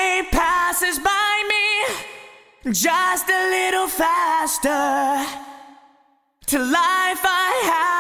day passes by me just a little faster. To life I have